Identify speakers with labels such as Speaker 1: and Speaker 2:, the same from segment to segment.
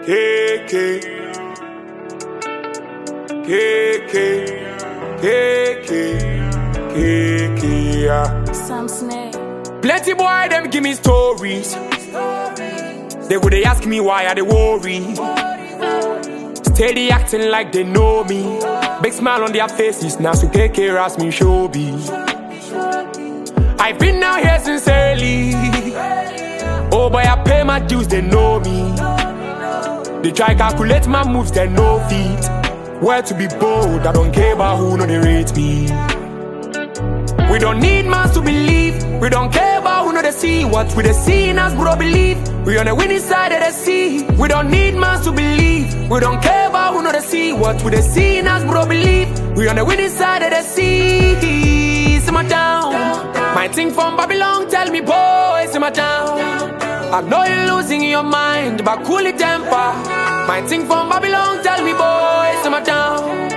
Speaker 1: KK, yeah.
Speaker 2: Sam Snake.
Speaker 1: Plenty boy, them give me stories. They would ask me why I they worry. Steady acting like they know me. Big smile on their faces, now so KK ask me showbiz. I've been out here since early. Oh boy, I pay my dues, they know me. They try calculate my moves, they know feet. Where to be bold, I don't care about who know they rate me. We don't need man to believe. We don't care about who know they see. What we they see in us, bro, believe. We on the winning side of the sea. We don't need man to believe. We don't care about who know they see. What we they see in us, bro, believe. We on the winning side of the sea. Simmer down. My thing from Babylon, tell me, boy, simmer down. I know you're losing your mind, but cool it temper. My thing from Babylon, tell me, boy, simmer down.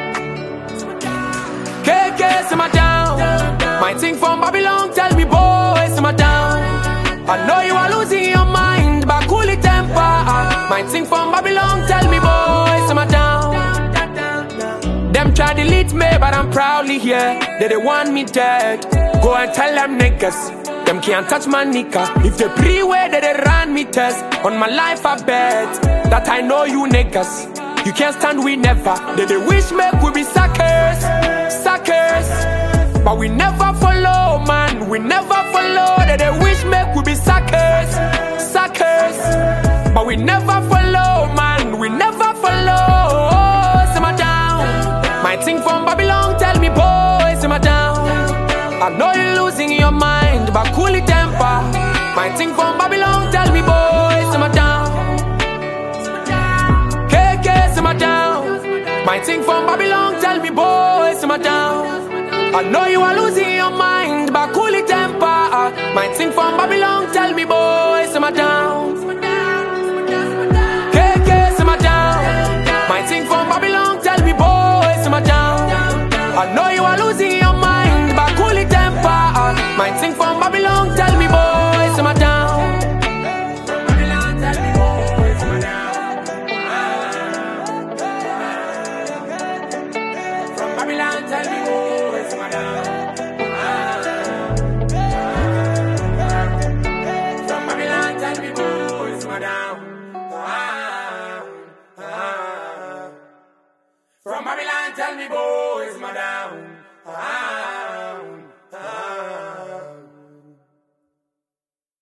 Speaker 1: KK, simmer down. My thing from Babylon, tell me, boy, simmer down. I know you are losing your mind, but cool it temper. My thing from Babylon, tell me, boy, simmer down. Them try to delete me, but I'm proudly here. They want me dead. Go and tell them niggas. Them can't touch my niggas. If they pre-way, they run me test. On my life, I bet that I know you niggas. You can't stand, we never. They wish me we be suckers, suckers. But we never follow, man. We never follow. They wish me we be suckers, suckers. But we never follow, man. We never follow. Simmer down. My thing from Babylon, tell me, boy, simmer down. I know you're losing your mind, but cool it temper. My thing from Babylon, tell me, boy, simmer down. KK, simmer down. My thing from Babylon, tell me, boy, simmer down. I know you are losing your mind, but cool it temper. My thing from Babylon, tell me, boy, simmer down. KK, simmer down. My thing from Babylon, tell me, boy, simmer down. I know you are losing your mind, but cool it temper. My thing from Babylon, tell me, boy, simmer down. From Babylon, tell me, boy, simmer down. From Babylon, tell me, boy, simmer down. From Babylon, tell me, boy, simmer down. From Babylon, tell me, boy, simmer down.